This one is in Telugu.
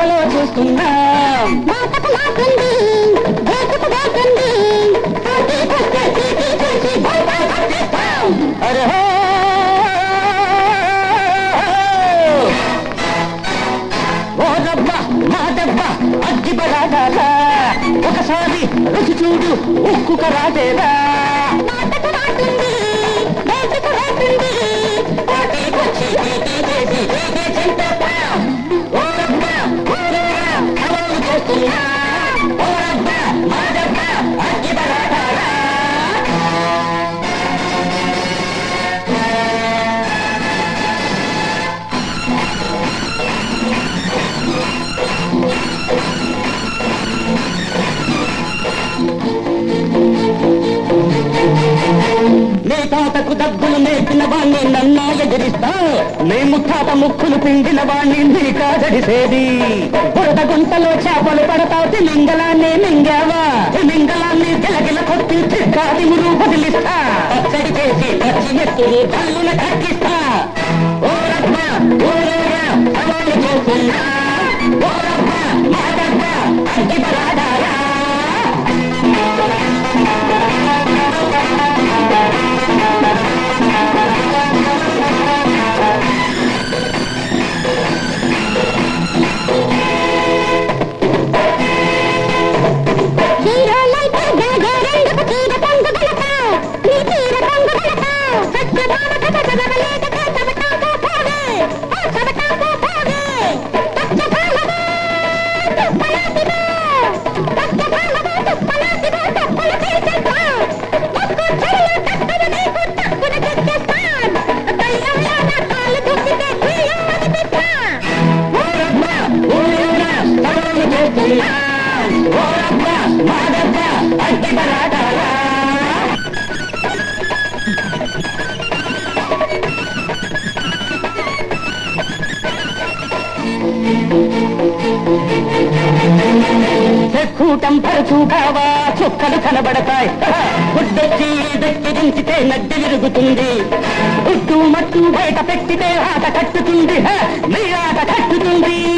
సభలో చూస్తున్నాం. అరే ఓ రబ్బా మా దెబ్బ అగ్గి బలాగాలా, ఒకసారి రుచి చూడు ఉక్కు కరాటేరా. నీ తాతకు దగ్గులు నేర్పిన వాణ్ణి నన్నా ఎదిరిస్తా, నీ ముత్తాత ముక్కులు పిండిన వాణ్ణి నీ కాదడిసేది. బురద గుంటలో చేపలు పడతావు, తిమింగలాన్ని మింగావా, తిమింగలాన్ని గిలగిల కొట్టి చిక్కాది మురు వదిలిస్తా. పచ్చడి చేసి పచ్చి ఎత్తులు కళ్ళున కక్కిస్తా. ఓ రబ్బ ఓరా సవాలు చేస్తున్నా, ఓ రబ్బ మా దెబ్బ అగ్గి బలాడారా. కూటం పరచూకావా చుక్కలు కనబడతాయి, గుడ్డొచ్చి దక్కి దించితే నడ్డి విరుగుతుంది, గుడ్డు మట్టు బయట పెట్టితే ఆట కట్టుతుంది, మీ ఆట కట్టుతుంది.